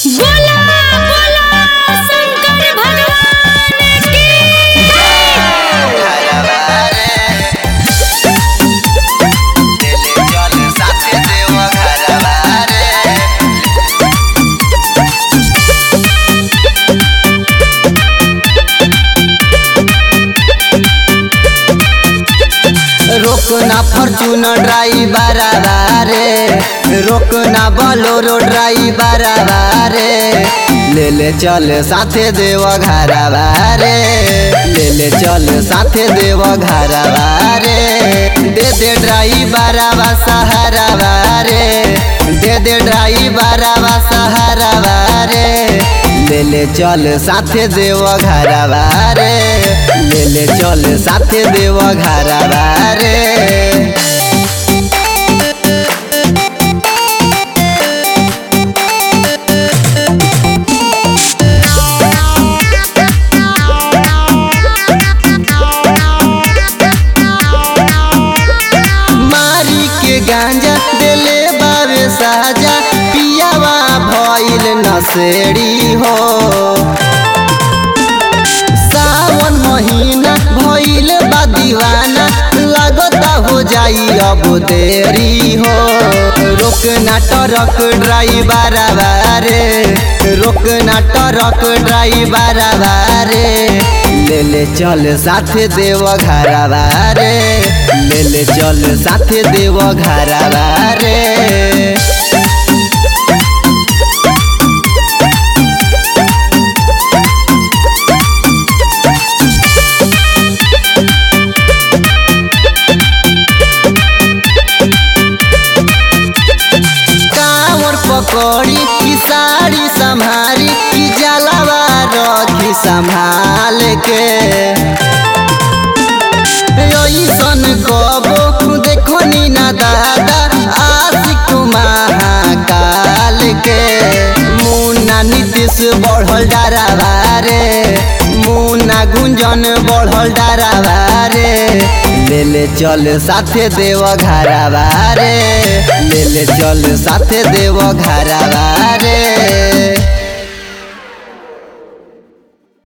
बोला बोला शंकर भगवान की रोकना फॉर्च्यूनर ड्राइवर रे, रोकना बोलेरो ड्राइवर रे, ले चल साथे देव घरवा रे, ले चल साथे देव घरवा रे, दे ड्राइवरवा सहारवा रे, दे ड्राइवरवा सहारवा रे, ले चल साथे देव घरवा रे, ले चल साथे देव घरवा रे। मारी के गांजा देले बावे साजा, पियावा भइल नसेड़ी हो, सावन महीना भइल बा दीवाना, लगता हो जाई अब देरी हो, रोकना ट्रक ड्राइवर रे, रोकना ट्रक ड्राइवर रे, ले चल साथे देव घरवा रे, ले चल साथे देव घरवा रे। पकड़ी की साड़ी संभारी की जलावा रखी संभाल के, ऐसन कबो देखो नी ना दादा आशिक महाकाल के, मुन्ना नीतीश बढ़ल डरावा रे, मुन्ना गुंजन बढ़ल डरावा रे, ले चल साथे देव घरवा रे, ले चल साथे देव घरवा रे।